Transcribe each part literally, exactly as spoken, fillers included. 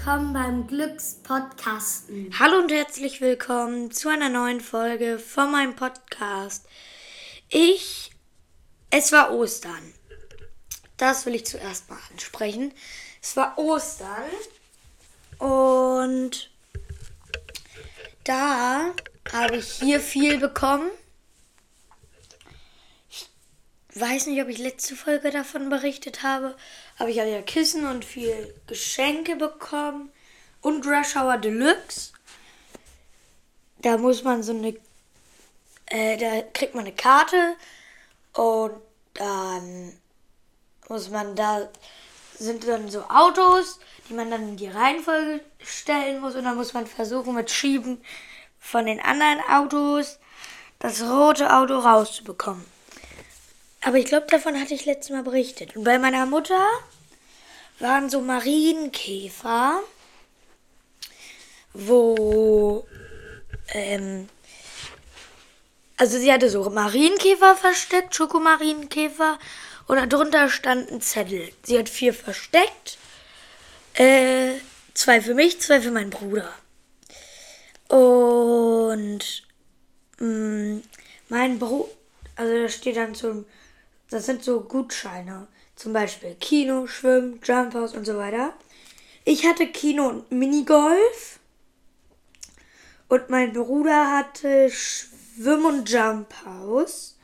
willkommen beim Glückspodcasten. Hallo und herzlich willkommen zu einer neuen Folge von meinem Podcast. Ich, es war Ostern. Das will ich zuerst mal ansprechen. Es war Ostern und da habe ich hier viel bekommen. Ich weiß nicht, ob ich letzte Folge davon berichtet habe, aber ich habe ja Kissen und viel Geschenke bekommen und Rush Hour Deluxe. Da muss man so eine, äh, da kriegt man eine Karte und dann muss man, da sind dann so Autos, die man dann in die Reihenfolge stellen muss und dann muss man versuchen mit Schieben von den anderen Autos das rote Auto rauszubekommen. Aber ich glaube, davon hatte ich letztes Mal berichtet. Und bei meiner Mutter waren so Marienkäfer, wo, ähm, also sie hatte so Marienkäfer versteckt, Schokomarienkäfer, und darunter stand ein Zettel. Sie hat vier versteckt, äh, zwei für mich, zwei für meinen Bruder. Und mh, mein Bruder, also da steht dann zum, das sind so Gutscheine, zum Beispiel Kino, Schwimmen, Jumphouse und so weiter. Ich hatte Kino und Minigolf und mein Bruder hatte Schwimm- und Jumphouse.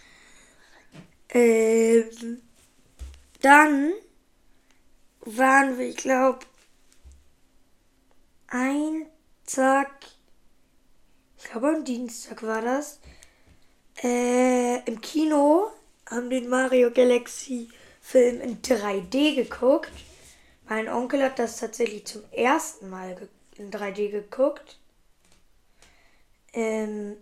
Ähm, dann waren wir, ich glaube, ein Tag, ich glaube am Dienstag war das, äh, im Kino, haben den Mario Galaxy Film in drei D geguckt. Mein Onkel hat das tatsächlich zum ersten Mal ge- in drei D geguckt. Ähm,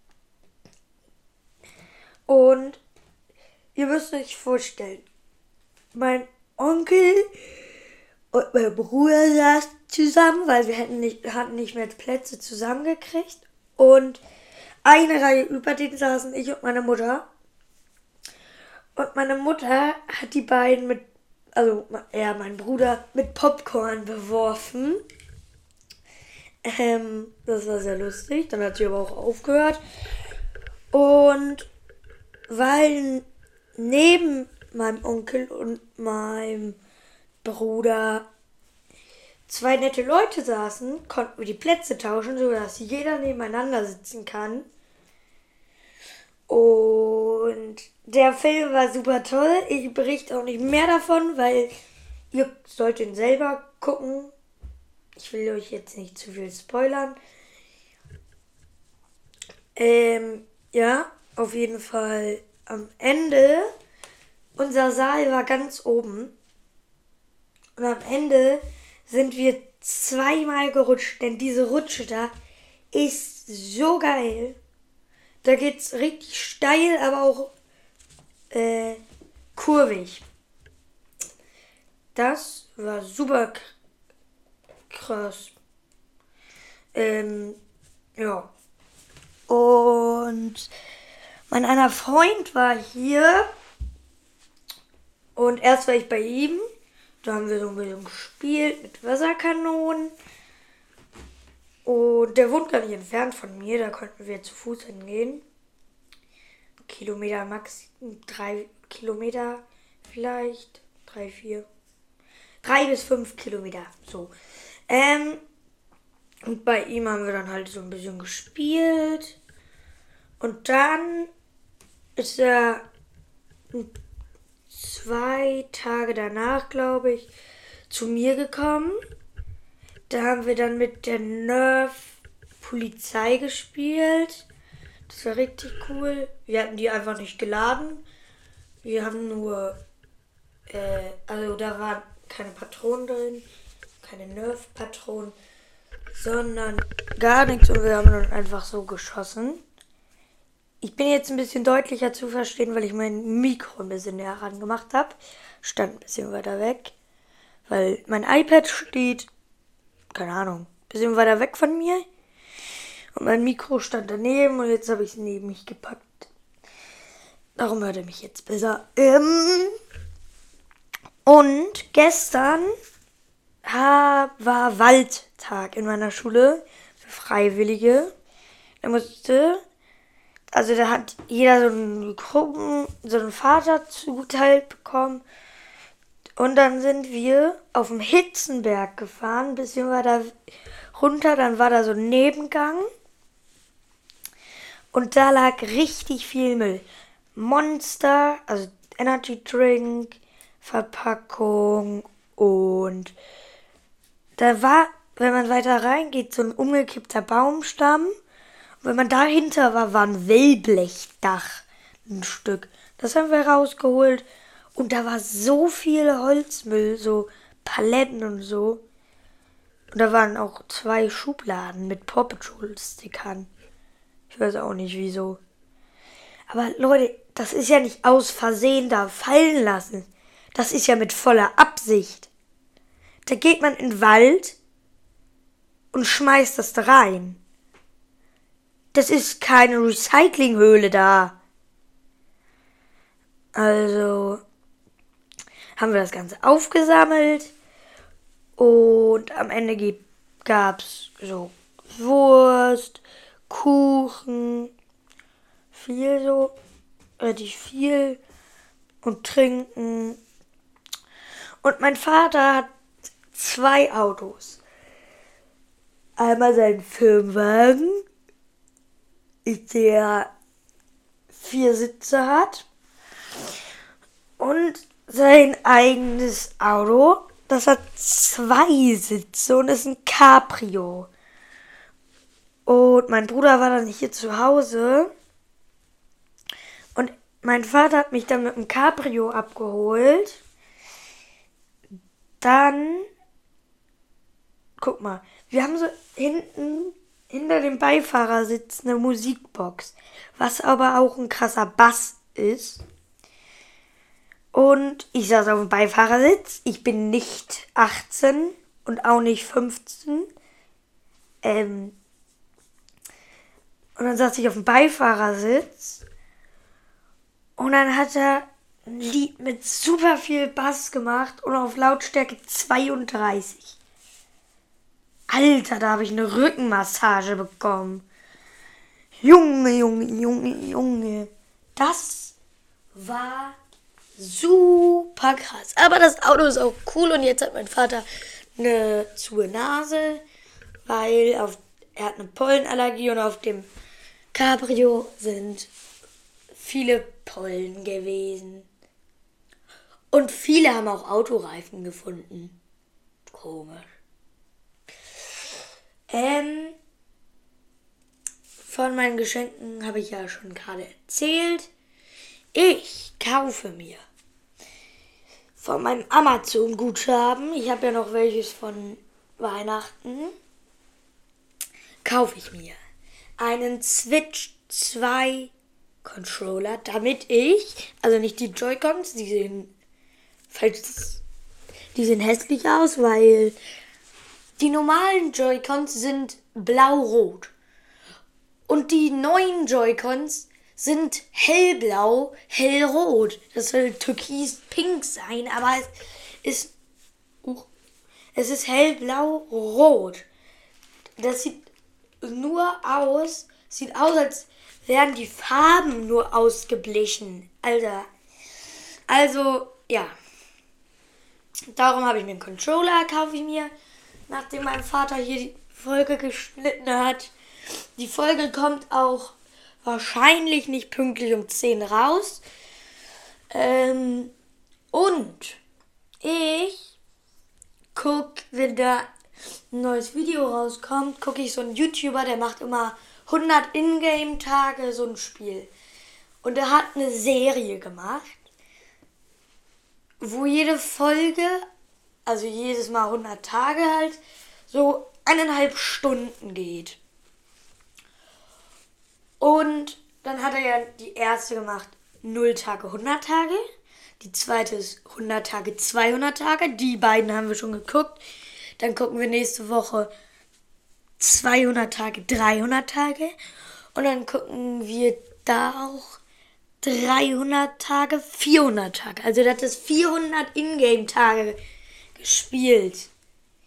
und ihr müsst euch vorstellen, mein Onkel und mein Bruder saßen zusammen, weil wir hätten nicht, hatten nicht mehr Plätze zusammengekriegt. Und eine Reihe über den saßen ich und meine Mutter. Und meine Mutter hat die beiden mit, also er, mein Bruder, mit Popcorn beworfen. Ähm, das war sehr lustig. Dann hat sie aber auch aufgehört. Und weil neben meinem Onkel und meinem Bruder zwei nette Leute saßen, konnten wir die Plätze tauschen, sodass jeder nebeneinander sitzen kann. Und der Film war super toll. Ich berichte auch nicht mehr davon, weil ihr sollt ihn selber gucken. Ich will euch jetzt nicht zu viel spoilern. Ähm, ja, auf jeden Fall am Ende. Unser Saal war ganz oben. Und am Ende sind wir zweimal gerutscht, denn diese Rutsche da ist so geil. Da geht's richtig steil, aber auch äh, kurvig. Das war super k- krass. Ähm, ja. Und mein einer Freund war hier. Und erst war ich bei ihm. Da haben wir so ein bisschen gespielt mit Wasserkanonen. Und der wohnt gar nicht entfernt von mir. Da konnten wir zu Fuß hingehen. Kilometer max, drei Kilometer vielleicht. Drei, vier. Drei bis fünf Kilometer. So. Ähm, und bei ihm haben wir dann halt so ein bisschen gespielt. Und dann ist er zwei Tage danach, glaube ich, zu mir gekommen. Da haben wir dann mit der Nerf Polizei gespielt. Das war richtig cool. Wir hatten die einfach nicht geladen. Wir haben nur, äh, also da waren keine Patronen drin, keine Nerf-Patronen, sondern gar nichts und wir haben dann einfach so geschossen. Ich bin jetzt ein bisschen deutlicher zu verstehen, weil ich mein Mikro ein bisschen näher ran gemacht habe. Stand ein bisschen weiter weg, weil mein iPad steht, keine Ahnung, ein bisschen weiter weg von mir. Und mein Mikro stand daneben und jetzt habe ich es neben mich gepackt. Darum hört er mich jetzt besser. Ähm und gestern ha, war Waldtag in meiner Schule für Freiwillige. Da musste, also da hat jeder so einen Gruppen, so einen Vater zugeteilt bekommen. Und dann sind wir auf dem Hitzenberg gefahren, bis wir da runter, dann war da so ein Nebengang. Und da lag richtig viel Müll. Monster, also Energy Drink, Verpackung und da war, wenn man weiter reingeht, so ein umgekippter Baumstamm. Und wenn man dahinter war, war ein Wellblechdach, ein Stück. Das haben wir rausgeholt. Und da war so viel Holzmüll, so Paletten und so. Und da waren auch zwei Schubladen mit Paw Patrol Stickern. Ich weiß auch nicht wieso. Aber Leute, das ist ja nicht aus Versehen da fallen lassen. Das ist ja mit voller Absicht. Da geht man in den Wald und schmeißt das da rein. Das ist keine Recyclinghöhle da. Also haben wir das Ganze aufgesammelt und am Ende gab's so Wurst, Kuchen, viel so, relativ viel und Trinken. Und mein Vater hat zwei Autos. Einmal seinen Firmenwagen, der vier Sitze hat. Und sein eigenes Auto, das hat zwei Sitze und ist ein Cabrio. Und mein Bruder war dann hier zu Hause. Und mein Vater hat mich dann mit dem Cabrio abgeholt. Dann, guck mal, wir haben so hinten, hinter dem Beifahrersitz eine Musikbox, was aber auch ein krasser Bass ist. Und ich saß auf dem Beifahrersitz. Ich bin nicht achtzehn und auch nicht fünfzehn. Ähm, und dann saß ich auf dem Beifahrersitz. Und dann hat er ein Lied mit super viel Bass gemacht und auf Lautstärke zweiunddreißig. Alter, da habe ich eine Rückenmassage bekommen. Junge, Junge, Junge, Junge. Das war super krass. Aber das Auto ist auch cool und jetzt hat mein Vater eine zuhe Nase, weil auf, er hat eine Pollenallergie und auf dem Cabrio sind viele Pollen gewesen. Und viele haben auch Autoreifen gefunden. Komisch. Ähm, von meinen Geschenken habe ich ja schon gerade erzählt. Ich kaufe mir von meinem Amazon-Guthaben, ich habe ja noch welches von Weihnachten, kaufe ich mir einen Switch zwei Controller, damit ich, also nicht die Joy-Cons, die sehen, falls, die sehen hässlich aus, weil die normalen Joy-Cons sind blau-rot und die neuen Joy-Cons sind hellblau, hellrot. Das soll türkis-pink sein, aber es ist, uh, es ist hellblau-rot. Das sieht nur aus, sieht aus, als wären die Farben nur ausgeblichen. Alter. Also, ja. Darum habe ich mir einen Controller, kaufe ich mir, nachdem mein Vater hier die Folge geschnitten hat. Die Folge kommt auch wahrscheinlich nicht pünktlich um zehn raus. Ähm, und ich gucke, wenn da ein neues Video rauskommt, gucke ich so einen YouTuber, der macht immer hundert Ingame-Tage so ein Spiel. Und er hat eine Serie gemacht, wo jede Folge, also jedes Mal hundert Tage halt, so eineinhalb Stunden geht. Und dann hat er ja die erste gemacht, null Tage, hundert Tage. Die zweite ist hundert Tage, zweihundert Tage. Die beiden haben wir schon geguckt. Dann gucken wir nächste Woche zweihundert Tage, dreihundert Tage. Und dann gucken wir da auch dreihundert Tage, vierhundert Tage. Also das ist vierhundert Ingame-Tage gespielt.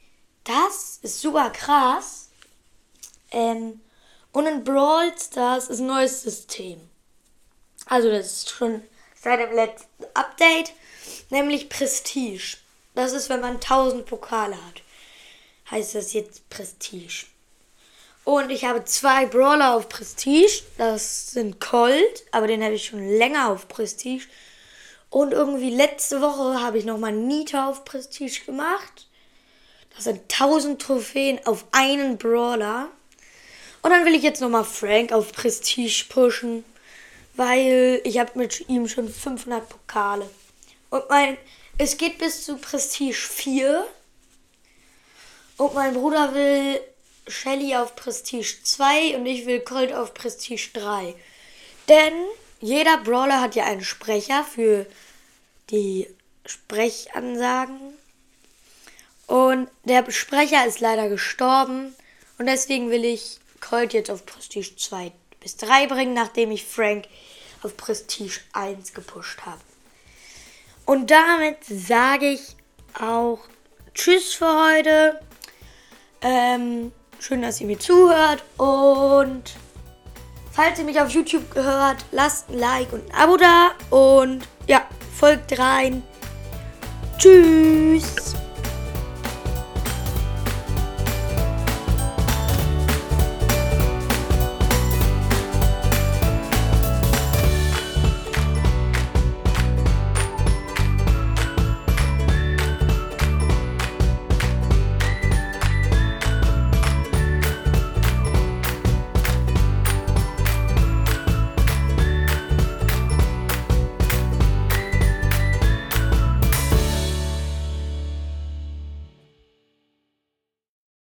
das ist super krass. Ähm, und in Brawl Stars ist ein neues System. Also das ist schon seit dem letzten Update, nämlich Prestige. Das ist, wenn man tausend Pokale hat. Heißt das jetzt Prestige. Und ich habe zwei Brawler auf Prestige. Das sind Colt, aber den habe ich schon länger auf Prestige. Und irgendwie letzte Woche habe ich nochmal Nita auf Prestige gemacht. Das sind tausend Trophäen auf einen Brawler. Und dann will ich jetzt nochmal Frank auf Prestige pushen, weil ich habe mit ihm schon fünfhundert Pokale. Und mein, es geht bis zu Prestige vier. Und mein Bruder will Shelly auf Prestige zwei und ich will Colt auf Prestige drei. Denn jeder Brawler hat ja einen Sprecher für die Sprechansagen. Und der Sprecher ist leider gestorben. Und deswegen will ich Colt jetzt auf Prestige zwei bis drei bringen, nachdem ich Frank auf Prestige eins gepusht habe. Und damit sage ich auch Tschüss für heute. Ähm, schön, dass ihr mir zuhört. Und falls ihr mich auf YouTube gehört, lasst ein Like und ein Abo da. Und ja, folgt rein. Tschüss.